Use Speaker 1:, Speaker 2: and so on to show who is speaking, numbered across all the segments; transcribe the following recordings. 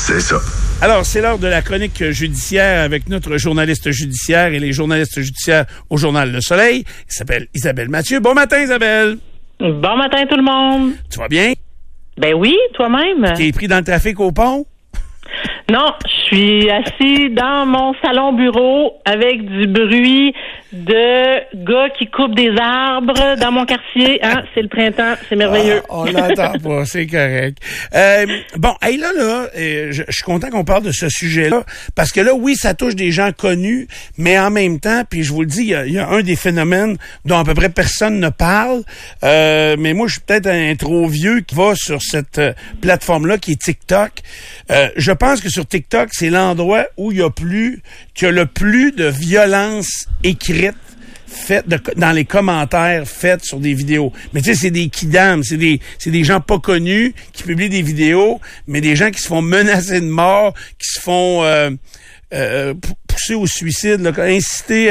Speaker 1: C'est ça.
Speaker 2: Alors, c'est l'heure de la chronique judiciaire avec notre journaliste judiciaire et les journalistes judiciaires au Journal Le Soleil. Il s'appelle Isabelle Mathieu. Bon matin, Isabelle.
Speaker 3: Bon matin, tout le monde.
Speaker 2: Tu vas bien?
Speaker 3: Ben oui, toi-même.
Speaker 2: T'es pris dans le trafic au pont?
Speaker 3: Non, je suis assis dans mon salon-bureau avec du bruit de gars qui coupent des arbres dans mon quartier. Hein? C'est le printemps, c'est merveilleux.
Speaker 2: On l'entend pas, c'est correct. Bon, hey, là, je suis content qu'on parle de ce sujet-là, parce que là, oui, ça touche des gens connus, mais en même temps, puis je vous le dis, il y a un des phénomènes dont à peu près personne ne parle, mais moi, je suis peut-être un trop vieux qui va sur cette plateforme-là, qui est TikTok. Je pense que sur TikTok, c'est l'endroit où il y a le plus de violence écrite faite dans les commentaires faites sur des vidéos. Mais tu sais, c'est des kidams, c'est des gens pas connus qui publient des vidéos, mais des gens qui se font menacer de mort, qui se font pousser au suicide, là, inciter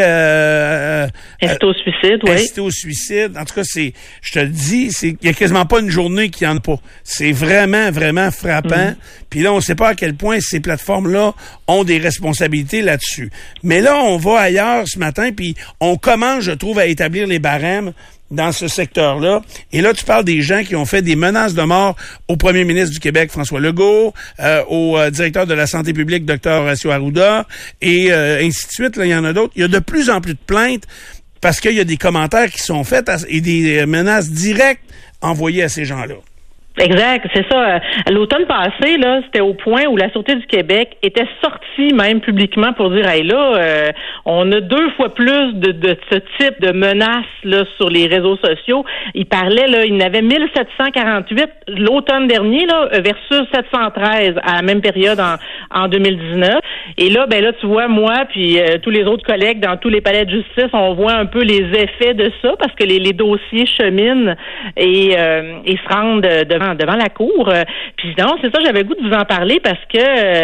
Speaker 3: au suicide, oui.
Speaker 2: Inciter au suicide. En tout cas, je te le dis, il y a quasiment pas une journée qu'il y en a pas. C'est vraiment, vraiment frappant. Puis là, on sait pas à quel point ces plateformes-là ont des responsabilités là-dessus. Mais là, on va ailleurs ce matin, puis on commence, je trouve, à établir les barèmes dans ce secteur-là. Et là, tu parles des gens qui ont fait des menaces de mort au premier ministre du Québec, François Legault, au directeur de la santé publique, Dr. Horacio Arruda, et ainsi de suite. Là, il y en a d'autres. Il y a de plus en plus de plaintes parce qu'il y a des commentaires qui sont faits et des menaces directes envoyées à ces gens-là.
Speaker 3: Exact, c'est ça. L'automne passé, là, c'était au point où la Sûreté du Québec était sortie même publiquement pour dire, hey là, on a 2 fois plus de ce type de menaces là sur les réseaux sociaux. Il parlait là, il y en avait 1748 l'automne dernier là versus 713 à la même période en 2019. Et là, ben là, tu vois, moi puis tous les autres collègues dans tous les palais de justice, on voit un peu les effets de ça parce que les dossiers cheminent et se rendent devant la cour. Puis non, c'est ça, j'avais le goût de vous en parler parce que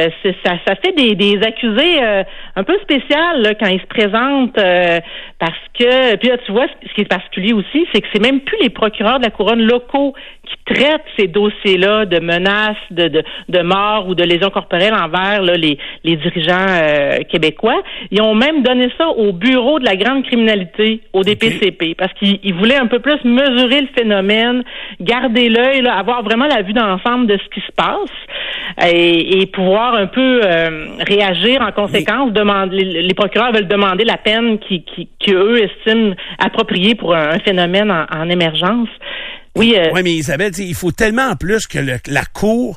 Speaker 3: ça fait des accusés un peu spéciales là, quand ils se présentent parce que, puis là, tu vois, ce qui est particulier aussi, c'est que c'est même plus les procureurs de la couronne locaux qui traitent ces dossiers-là de menaces, de mort ou de lésions corporelles envers là, les dirigeants québécois. Ils ont même donné ça au bureau de la grande criminalité, au DPCP, parce qu'ils voulaient un peu plus mesurer le phénomène, garder l'œil, là, avoir vraiment la vue d'ensemble de ce qui se passe et pouvoir un peu réagir en conséquence. Les procureurs veulent demander la peine qu'eux estiment appropriée pour un phénomène en émergence. Oui,
Speaker 2: mais Isabelle, il faut tellement en plus que la Cour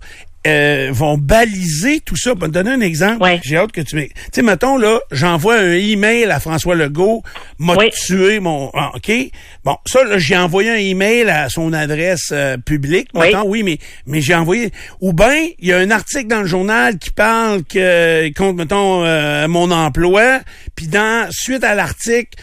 Speaker 2: vont baliser tout ça. Pour te donner un exemple, j'ai hâte que tu m'aies... Tu sais, mettons, là, j'envoie un email à François Legault, m'a tué mon... Ah, OK? Bon, ça, là, j'ai envoyé un email à son adresse publique. Mettons, mais j'ai envoyé... Ou bien, il y a un article dans le journal qui parle contre, mettons, mon emploi, puis suite à l'article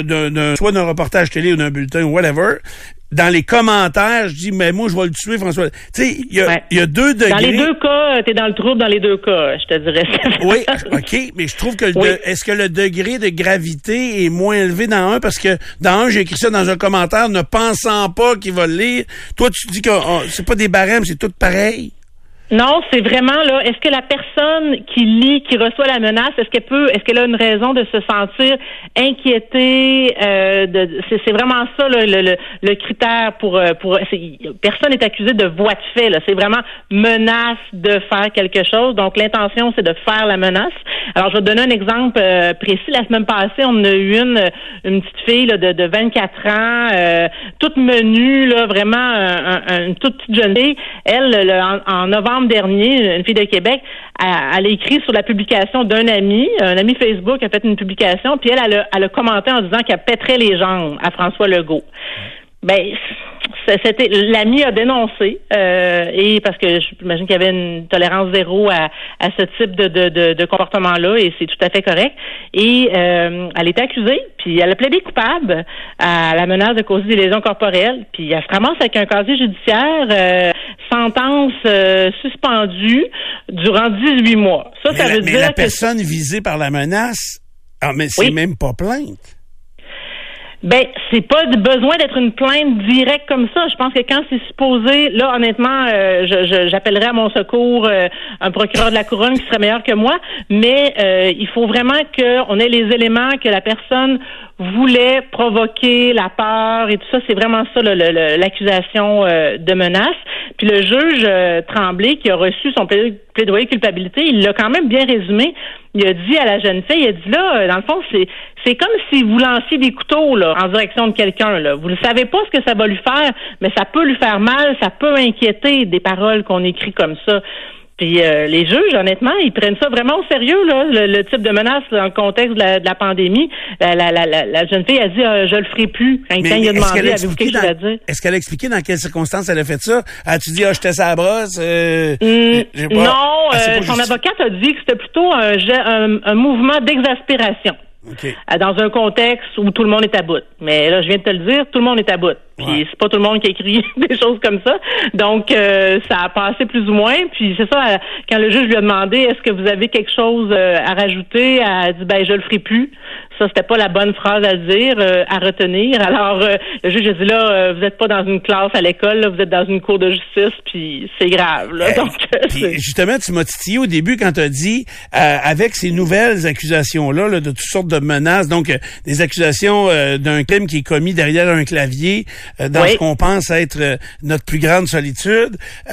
Speaker 2: soit d'un reportage télé ou d'un bulletin ou whatever... Dans les commentaires, je dis, mais moi, je vais le tuer, François. Tu sais, il y a 2 degrés. Dans
Speaker 3: les 2 cas, t'es dans le trouble dans les 2 cas, je te dirais.
Speaker 2: Oui, OK, mais je trouve que est-ce que le degré de gravité est moins élevé dans un? Parce que dans un, j'ai écrit ça dans un commentaire, ne pensant pas qu'il va le lire. Toi, tu dis que c'est pas des barèmes, c'est tout pareil.
Speaker 3: Non, c'est vraiment là. Est-ce que la personne qui lit, qui reçoit la menace, est-ce qu'elle a une raison de se sentir inquiétée? C'est vraiment ça là, le critère pour personne n'est accusé de voie de fait. Là, c'est vraiment menace de faire quelque chose. Donc l'intention, c'est de faire la menace. Alors je vais te donner un exemple précis. La semaine passée, on a eu une petite fille là, de 24 ans, toute menue là, vraiment une toute petite jeune fille. Elle, en novembre dernier, une fille de Québec, elle a écrit sur la publication d'un ami, un ami Facebook a fait une publication, puis elle a commenté en disant qu'elle pèterait les jambes à François Legault. Ben, l'ami a dénoncé et parce que j'imagine qu'il y avait une tolérance zéro à ce type de comportement-là et c'est tout à fait correct. Et elle était accusée, puis elle a plaidé coupable à la menace de causer des lésions corporelles, puis elle se ramasse avec un casier judiciaire, sentence suspendue durant 18 mois. Ça veut dire
Speaker 2: la personne visée par la menace, mais c'est même pas plainte.
Speaker 3: Ben, c'est pas besoin d'être une plainte directe comme ça. Je pense que quand c'est supposé, là, honnêtement, j'appellerais à mon secours un procureur de la couronne qui serait meilleur que moi, mais il faut vraiment qu'on ait les éléments que la personne voulait provoquer la peur et tout ça. C'est vraiment ça, l'accusation de menace. Puis le juge Tremblay, qui a reçu son plaidoyer de culpabilité, il l'a quand même bien résumé. Il a dit à la jeune fille, il a dit là, dans le fond, c'est comme si vous lanciez des couteaux là en direction de quelqu'un. Là. Vous ne savez pas ce que ça va lui faire, mais ça peut lui faire mal, ça peut inquiéter des paroles qu'on écrit comme ça. Puis les juges, honnêtement, ils prennent ça vraiment au sérieux, là, le type de menace dans le contexte de la pandémie. La jeune fille a dit je le ferai plus. Quand il a demandé avez-vous quelque chose à dire?
Speaker 2: Est-ce qu'elle a expliqué dans quelles circonstances elle a fait ça? As-tu dit j'étais sur la brosse?
Speaker 3: Non, son avocate a dit que c'était plutôt un mouvement d'exaspération.
Speaker 2: Okay.
Speaker 3: Dans un contexte où tout le monde est à bout. Mais là, je viens de te le dire, tout le monde est à bout. Puis c'est pas tout le monde qui a écrit des choses comme ça. Donc, ça a passé plus ou moins. Puis c'est ça, quand le juge lui a demandé est-ce que vous avez quelque chose à rajouter, elle a dit je le ferai plus. Ça, c'était pas la bonne phrase à dire, à retenir. Alors, le juge a dit là, vous êtes pas dans une classe à l'école, là, vous êtes dans une cour de justice, puis c'est grave. Là. Donc,
Speaker 2: justement, tu m'as titillé au début quand tu as dit, avec ces nouvelles accusations-là, de toutes sortes de menaces, donc des accusations d'un crime qui est commis derrière un clavier, dans ce qu'on pense être notre plus grande solitude,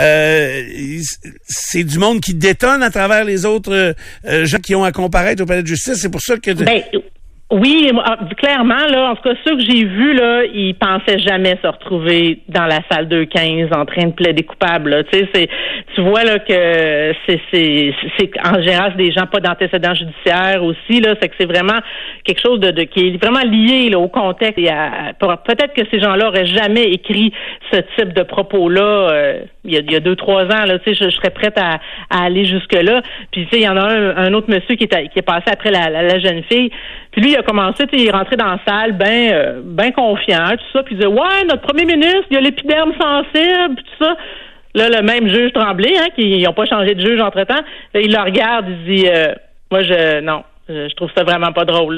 Speaker 2: c'est du monde qui détonne à travers les autres gens qui ont à comparaître au palais de justice. C'est pour ça que...
Speaker 3: Oui, clairement, là, en tout cas, ceux que j'ai vus, là, ils pensaient jamais se retrouver dans la salle 215 en train de plaider coupable, là. Tu sais, tu vois, là, que c'est, en général, c'est des gens pas d'antécédents judiciaires aussi, là. C'est que c'est vraiment quelque chose de qui est vraiment lié, là, au contexte et peut-être que ces gens-là auraient jamais écrit ce type de propos-là, il y a 2-3 ans, là. Tu sais, je serais prête à aller jusque-là. Puis, tu sais, il y en a un autre monsieur qui est passé après la jeune fille. Puis lui, il a commencé, il est rentré dans la salle ben confiant, tout ça, puis il disait ouais, notre premier ministre, il a l'épiderme sensible, tout ça. Là, le même juge Tremblay, qui n'ont pas changé de juge entre-temps, là, il le regarde, il dit moi je trouve ça vraiment pas drôle, là,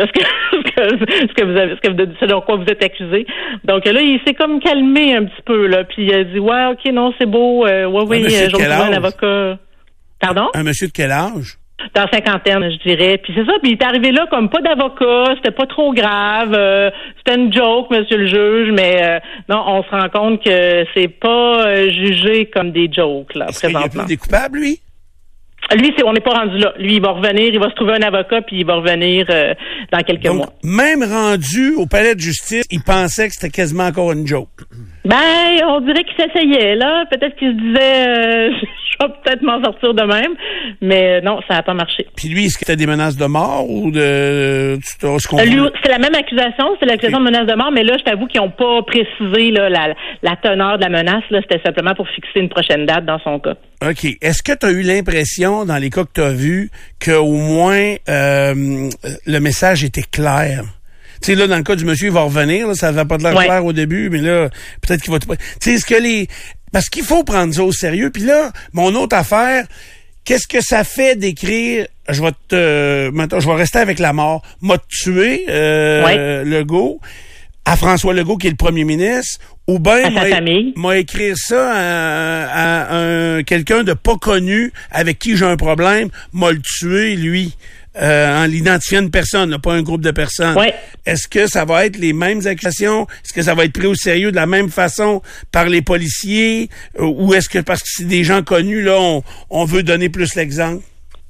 Speaker 3: ce dont quoi vous êtes accusé. Donc là, il s'est comme calmé un petit peu, là, puis il a dit ouais, ok, non, c'est beau, oui, je vais trouver un avocat. Pardon?
Speaker 2: Un monsieur de quel âge?
Speaker 3: Dans la cinquantaine, je dirais. Puis c'est ça, puis il est arrivé là comme pas d'avocat, c'était pas trop grave, c'était une joke, monsieur le juge, mais non, on se rend compte que c'est pas jugé comme des jokes, là, présentement.
Speaker 2: Est-ce qu'il y a plus des coupables, lui?
Speaker 3: Lui, on n'est pas rendu là. Lui, il va revenir, il va se trouver un avocat, puis il va revenir dans quelques mois.
Speaker 2: Même rendu au palais de justice, il pensait que c'était quasiment encore une joke.
Speaker 3: On dirait qu'il s'essayait, là. Peut-être qu'il se disait, je vais peut-être m'en sortir de même. Mais non, ça n'a pas marché.
Speaker 2: Puis lui, est-ce que c'était des menaces de mort ou de...
Speaker 3: Lui, c'est la même accusation, c'est l'accusation de menace de mort, mais là, je t'avoue qu'ils n'ont pas précisé là, la teneur de la menace. Là, c'était simplement pour fixer une prochaine date dans son cas.
Speaker 2: OK. Est-ce que tu as eu l'impression, dans les cas que tu as vus, qu'au moins le message était clair? Tu sais, là, dans le cas du monsieur, il va revenir, là, ça n'avait pas de l'air clair au début, mais là, peut-être qu'il va... Tu sais, est-ce que parce qu'il faut prendre ça au sérieux. Puis là, mon autre affaire, qu'est-ce que ça fait d'écrire « je vais rester avec la mort », m'a tué, Legault, à François Legault, qui est le premier ministre, ou bien m'a écrire ça à quelqu'un de pas connu avec qui j'ai un problème, m'a le tué, lui. En l'identifiant une personne, pas un groupe de personnes.
Speaker 3: Ouais.
Speaker 2: Est-ce que ça va être les mêmes accusations? Est-ce que ça va être pris au sérieux de la même façon par les policiers? Ou est-ce que parce que c'est des gens connus, là, on veut donner plus l'exemple?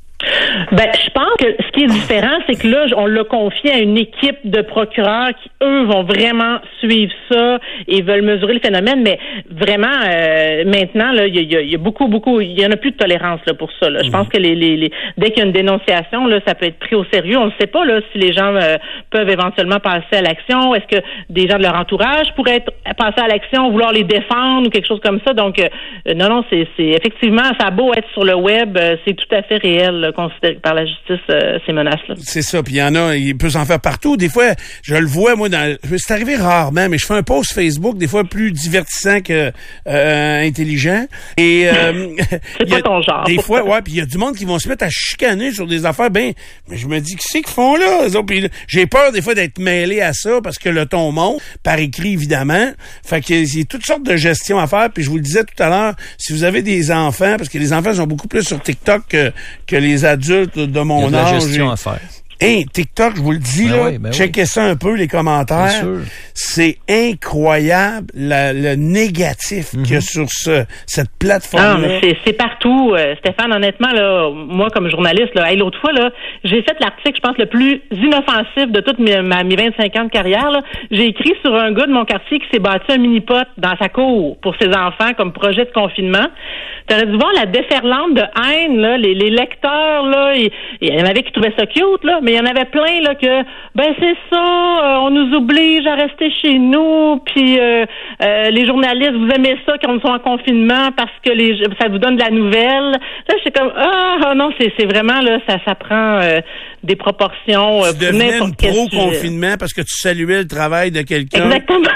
Speaker 3: Je pense que ce qui est différent, c'est que là, on l'a confié à une équipe de procureurs qui, eux, vont vraiment suivre ça et veulent mesurer le phénomène. Mais vraiment, maintenant, là, il y a beaucoup, il y en a plus de tolérance là pour ça. Là. Je pense que dès qu'il y a une dénonciation, là, ça peut être pris au sérieux. On ne sait pas là si les gens peuvent éventuellement passer à l'action. Est-ce que des gens de leur entourage pourraient passer à l'action, vouloir les défendre ou quelque chose comme ça. Donc, non, c'est effectivement, ça a beau être sur le web, c'est tout à fait réel là, considéré par la justice ces menaces-là.
Speaker 2: C'est ça. Puis il peut s'en faire partout. Des fois, je le vois, moi, c'est arrivé rarement, mais je fais un post Facebook, des fois plus divertissant que intelligent. Et
Speaker 3: c'est pas ton genre.
Speaker 2: Des fois, ouais, puis il y a du monde qui vont se mettre à chicaner sur des affaires. Mais je me dis, qu'est-ce qu'ils font là? Puis j'ai peur des fois d'être mêlé à ça parce que le ton monte, par écrit évidemment. Fait que il y a toutes sortes de gestions à faire. Puis je vous le disais tout à l'heure, si vous avez des enfants, parce que les enfants sont beaucoup plus sur TikTok que les adultes de mon âge.
Speaker 1: Il y a de la gestion à faire.
Speaker 2: Hey, TikTok, je vous le dis, checkez ça un peu, les commentaires. C'est incroyable le négatif qu'il y a sur cette plateforme.
Speaker 3: Non, mais c'est partout. Stéphane, honnêtement, là, moi, comme journaliste, là, l'autre fois, là, j'ai fait l'article, je pense, le plus inoffensif de toutes mes 25 ans de carrière. Là. J'ai écrit sur un gars de mon quartier qui s'est bâti un mini-pot dans sa cour pour ses enfants comme projet de confinement. T'aurais dû voir la déferlante de haine, là, les lecteurs, là, il y en avait qui trouvaient ça cute, là, mais il y en avait plein là que c'est ça, on nous oblige à rester chez nous, puis les journalistes, vous aimez ça quand on sont en confinement parce que ça vous donne de la nouvelle. Là, je suis comme non, c'est vraiment là, ça prend des proportions.
Speaker 2: Tu devenais une pro-confinement parce que tu saluais le travail de quelqu'un.
Speaker 3: Exactement.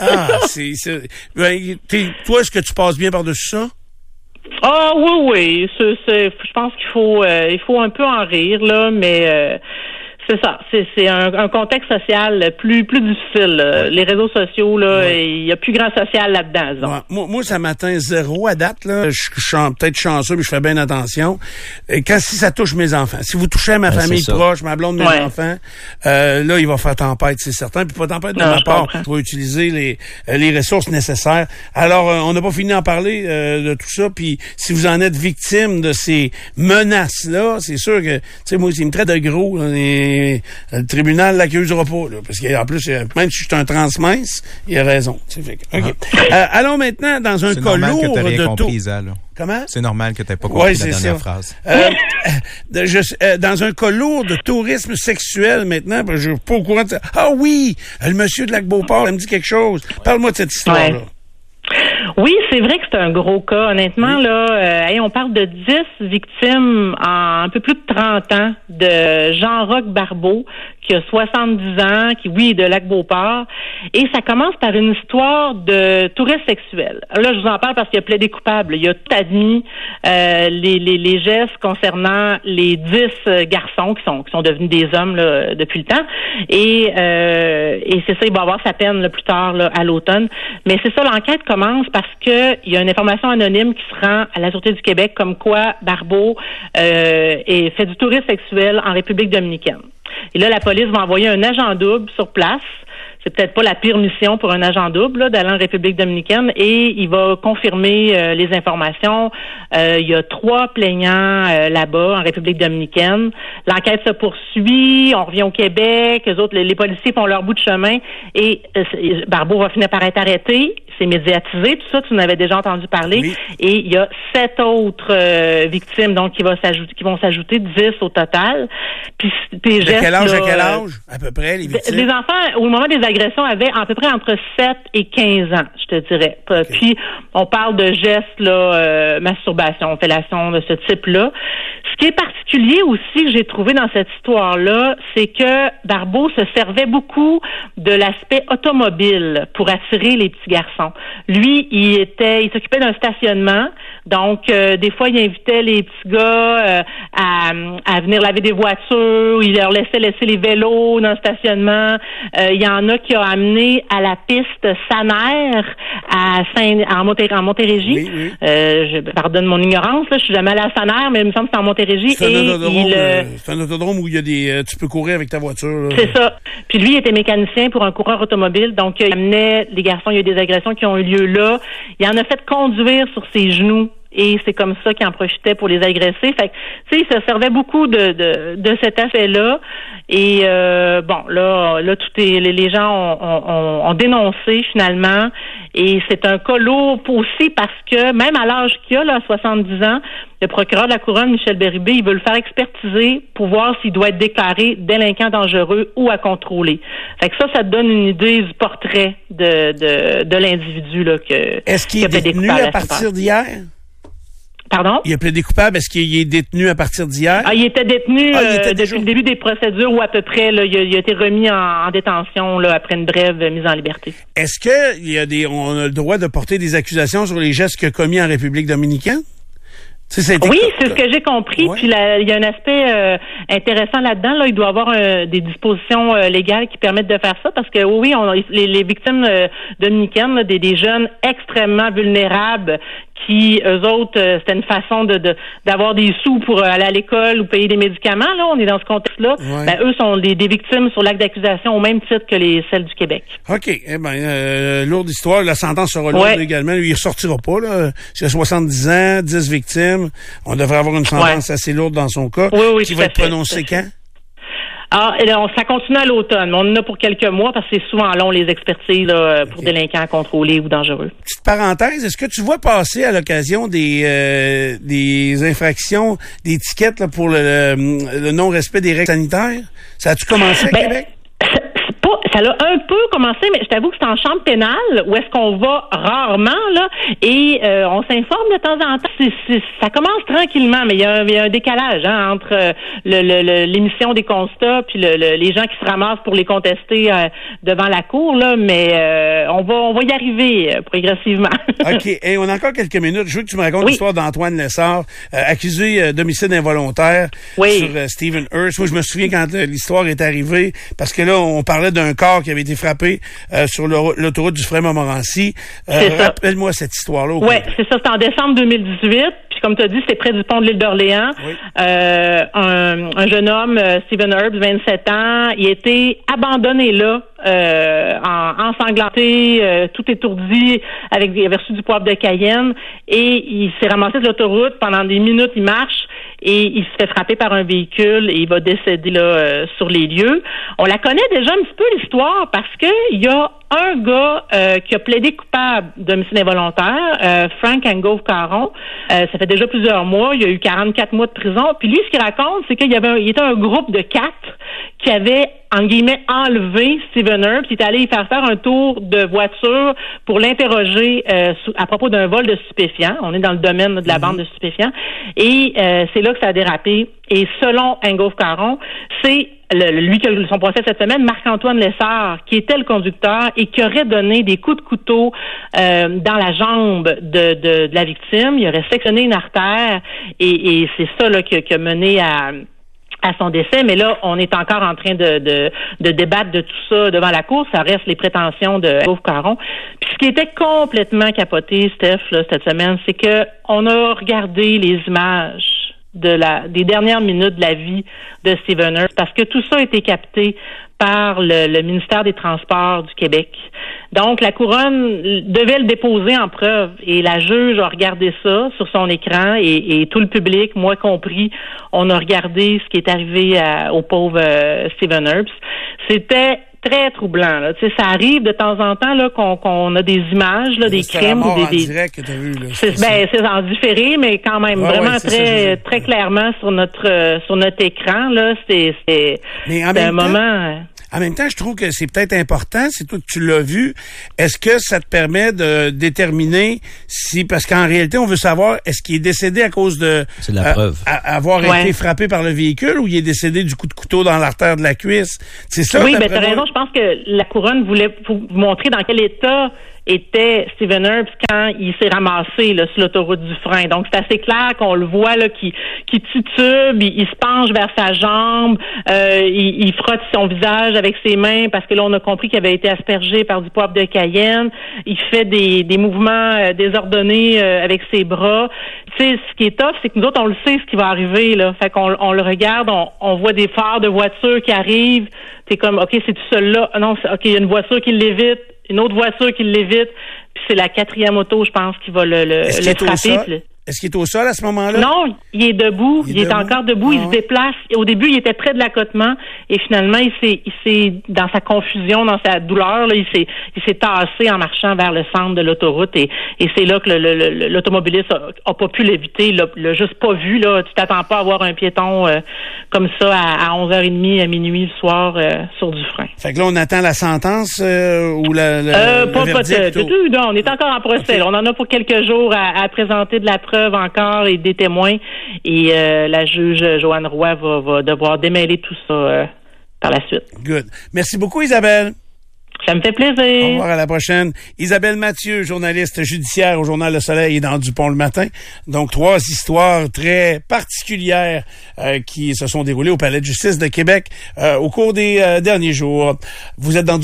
Speaker 2: Toi, est-ce que tu passes bien par-dessus ça?
Speaker 3: Ah oui, je pense qu'il faut un peu en rire là, mais c'est ça, c'est un contexte social plus difficile. Les réseaux sociaux là, il y a plus grand social là-dedans.
Speaker 2: Ouais. Moi, ça m'atteint zéro à date là. Je suis peut-être chanceux, mais je fais bien attention. Si ça touche mes enfants, si vous touchez à ma famille proche, ma blonde, mes enfants, là, il va faire tempête, c'est certain. Puis pas tempête de ma part. Je vais utiliser les ressources nécessaires. Alors, on n'a pas fini d'en parler de tout ça. Puis si vous en êtes victime de ces menaces là, c'est sûr que, tu sais, moi, s'il me traite de gros, là, le tribunal l'accusera pas, là, parce qu'en plus, même si je suis un transmince, il a raison. Okay. Allons maintenant dans un cas lourd de tout. Comment?
Speaker 1: C'est normal que tu n'aies pas compris la dernière phrase.
Speaker 2: Dans un cas lourd de tourisme sexuel maintenant, je suis pas au courant de ça. Ah oui! Le monsieur de Lac-Beauport, il me dit quelque chose. Parle-moi de cette histoire-là.
Speaker 3: Oui, c'est vrai que c'est un gros cas. Honnêtement, là, on parle de 10 victimes en un peu plus de 30 ans de Jean-Roch Barbeau, qui a 70 ans, qui, est de Lac-Beauport. Et ça commence par une histoire de tourisme sexuel. Là, je vous en parle parce qu'il a plaidé coupable. Il a tout admis les gestes concernant les 10 garçons qui sont devenus des hommes là, depuis le temps. Et c'est ça, il va avoir sa peine là, plus tard là, à l'automne. Mais c'est ça, l'enquête commence parce que il y a une information anonyme qui se rend à la Sûreté du Québec comme quoi Barbeau fait du tourisme sexuel en République dominicaine. Et là, la police va envoyer un agent double sur place. C'est peut-être pas la pire mission pour un agent double là, d'aller en République dominicaine, et il va confirmer les informations. Il y a 3 plaignants là-bas en République dominicaine. L'enquête se poursuit, on revient au Québec, eux autres, les policiers font leur bout de chemin, et Barbeau va finir par être arrêté. C'est médiatisé, tout ça, tu en avais déjà entendu parler. Oui. Et il y a 7 autres victimes, donc qui vont s'ajouter 10 au total. Puis
Speaker 2: de quel âge à quel âge, à peu près, les victimes?
Speaker 3: Les enfants, au moment des agressions, avaient à peu près entre 7 et 15 ans, je te dirais. Okay. Puis, on parle de gestes, là, masturbation, fellation de ce type-là. Ce qui est particulier aussi que j'ai trouvé dans cette histoire-là, c'est que Barbeau se servait beaucoup de l'aspect automobile pour attirer les petits garçons. Lui, il s'occupait d'un stationnement, donc des fois il invitait les petits gars à venir laver des voitures, il leur laissait les vélos dans le stationnement. Il y en a qui a amené à la piste Saner en Montérégie. Oui. Je pardonne mon ignorance, là, je suis jamais allée à Saner, mais il me semble que c'est en Montérégie.
Speaker 2: C'est un autodrome où il y a tu peux courir avec ta voiture. Là.
Speaker 3: C'est ça. Puis lui, il était mécanicien pour un coureur automobile, donc il amenait les garçons, il y a eu des agressions qui ont eu lieu là. Il en a fait conduire sur ses genoux. Et c'est comme ça qu'il en profitait pour les agresser. Fait que, tu sais, il se servait beaucoup de cet aspect-là. Et là, les gens ont dénoncé finalement. Et c'est un cas lourd aussi parce que même à l'âge qu'il a, là, 70 ans, le procureur de la Couronne, Michel Bérubé, il veut le faire expertiser pour voir s'il doit être déclaré délinquant dangereux ou à contrôler. Fait que ça te donne une idée du portrait de l'individu là
Speaker 2: Est-ce qu'il est détenu à partir d'hier?
Speaker 3: Pardon?
Speaker 2: Il a plaidé coupable. Est-ce qu'il est détenu à partir d'hier?
Speaker 3: Il était détenu depuis le début des procédures ou à peu près. Là, il a été remis en détention là, après une brève mise en liberté.
Speaker 2: Est-ce que on a le droit de porter des accusations sur les gestes qu'il a commis en République dominicaine?
Speaker 3: Oui, c'est ce que j'ai compris. Ouais. Puis il y a un aspect intéressant là-dedans. Là, il doit y avoir des dispositions légales qui permettent de faire ça, parce que oui, les victimes dominicaines, là, des jeunes extrêmement vulnérables qui, eux autres, c'était une façon d'avoir des sous pour aller à l'école ou payer des médicaments. Là, on est dans ce contexte-là. Ouais. Ben, eux sont des victimes sur l'acte d'accusation au même titre que celles du Québec.
Speaker 2: OK. Eh ben, lourde histoire. La sentence sera lourde également. Lui, il ressortira pas, là. Il a 70 ans, 10 victimes. On devrait avoir une sentence assez lourde dans son cas.
Speaker 3: Oui,
Speaker 2: qui va être prononcée quand?
Speaker 3: Ça continue à l'automne. On en a pour quelques mois parce que c'est souvent long, les expertises là, pour délinquants contrôlés ou dangereux.
Speaker 2: Petite parenthèse, est-ce que tu vois passer à l'occasion des infractions, des tickets là, pour le non-respect des règles sanitaires? Ça a-tu commencé à Québec?
Speaker 3: Ça l'a un peu commencé, mais je t'avoue que c'est en chambre pénale où est-ce qu'on va rarement, là, et on s'informe de temps en temps. Ça commence tranquillement, mais il y a un décalage entre l'émission des constats puis les gens qui se ramassent pour les contester devant la cour, là, mais on va y arriver progressivement.
Speaker 2: OK. Et on a encore quelques minutes. Je veux que tu me racontes l'histoire d'Antoine Lessard, accusé d'homicide involontaire sur Stephen Hurst. Moi, je me souviens quand l'histoire est arrivée, parce que là, on parlait d'un corps qui avait été frappé sur l'autoroute du Frère-Montmorency. Rappelle-moi cette histoire-là.
Speaker 3: Oui, c'est ça. C'était en décembre 2018. Puis comme tu as dit, c'était près du pont de l'île d'Orléans. Oui. Un jeune homme, Stephen Hurst, 27 ans, il a été abandonné là, ensanglanté, tout étourdi, il avait reçu du poivre de Cayenne, et il s'est ramassé de l'autoroute. Pendant des minutes, il marche et il se fait frapper par un véhicule et il va décéder là sur les lieux. On la connaît déjà un petit peu l'histoire parce que il y a un gars qui a plaidé coupable d'homicide involontaire, Frank Angove Caron. Ça fait déjà plusieurs mois. Il y a eu 44 mois de prison. Puis lui, ce qu'il raconte, c'est qu'il était un groupe de 4 qui avait, en guillemets, enlevé Stephen Hurst, qui est allé y faire un tour de voiture pour l'interroger à propos d'un vol de stupéfiants. On est dans le domaine de la vente de stupéfiants. Et c'est là que ça a dérapé. Et selon Angove Caron, c'est lui qui a son procès cette semaine, Marc-Antoine Lessard, qui était le conducteur et qui aurait donné des coups de couteau dans la jambe de la victime. Il aurait sectionné une artère et c'est ça là qui a mené à son décès, mais là, on est encore en train de débattre de tout ça devant la cour. Ça reste les prétentions de Angove Caron. Puis ce qui était complètement capoté, Steph, là, cette semaine, c'est que on a regardé les images des dernières minutes de la vie de Stephen Hurst, parce que tout ça a été capté par le ministère des Transports du Québec. Donc, la couronne devait le déposer en preuve et la juge a regardé ça sur son écran et tout le public, moi compris, on a regardé ce qui est arrivé au pauvre Stephen Hurst. C'était très troublant. Là. Tu sais, ça arrive de temps en temps là qu'on a des images là, des crimes ou des
Speaker 2: direct que t'as vu, là,
Speaker 3: c'est en différé, mais quand même vraiment très clairement sur notre écran là. C'est un moment.
Speaker 2: En même temps, je trouve que c'est peut-être important, c'est toi que tu l'as vu. Est-ce que ça te permet de déterminer parce qu'en réalité, on veut savoir, est-ce qu'il est décédé à cause de avoir été frappé par le véhicule ou il est décédé du coup de couteau dans l'artère de la cuisse? C'est ça?
Speaker 3: Oui, t'as raison. Je pense que la couronne voulait vous montrer dans quel état était Stephen Hurst quand il s'est ramassé là, sur l'autoroute du frein. Donc, c'est assez clair qu'on le voit là, qui titube, il se penche vers sa jambe, il frotte son visage avec ses mains parce que là, on a compris qu'il avait été aspergé par du poivre de Cayenne. Il fait des mouvements désordonnés avec ses bras. Tu sais, ce qui est tough, c'est que nous autres, on le sait ce qui va arriver. Là. Fait qu'on le regarde, on voit des phares de voitures qui arrivent. T'es comme, OK, c'est tout seul là. Non, OK, il y a une voiture qui l'évite. Une autre voiture qui l'évite, puis c'est la 4e auto, je pense, qui va le frapper.
Speaker 2: Est-ce qu'il est au sol à ce moment-là?
Speaker 3: Non, il est debout. Il est encore debout. Il se déplace. Au début, il était près de l'accotement et finalement, il s'est dans sa confusion, dans sa douleur, là, il s'est tassé en marchant vers le centre de l'autoroute et c'est là que l'automobiliste a pas pu l'éviter. L'a juste pas vu. Là, tu t'attends pas à voir un piéton comme ça à 11h30 à minuit le soir sur du frein.
Speaker 2: Fait que là, on attend la sentence ou le verdict?
Speaker 3: Non, on est encore en procès. Okay. On en a pour quelques jours à présenter de la preuve preuves encore et des témoins. Et la juge Joanne Roy va devoir démêler tout ça par la suite.
Speaker 2: Good. Merci beaucoup, Isabelle.
Speaker 3: Ça me fait plaisir.
Speaker 2: Au revoir, à la prochaine. Isabelle Mathieu, journaliste judiciaire au Journal Le Soleil et dans Dupont le matin. Donc, 3 histoires très particulières qui se sont déroulées au Palais de justice de Québec au cours des derniers jours. Vous êtes dans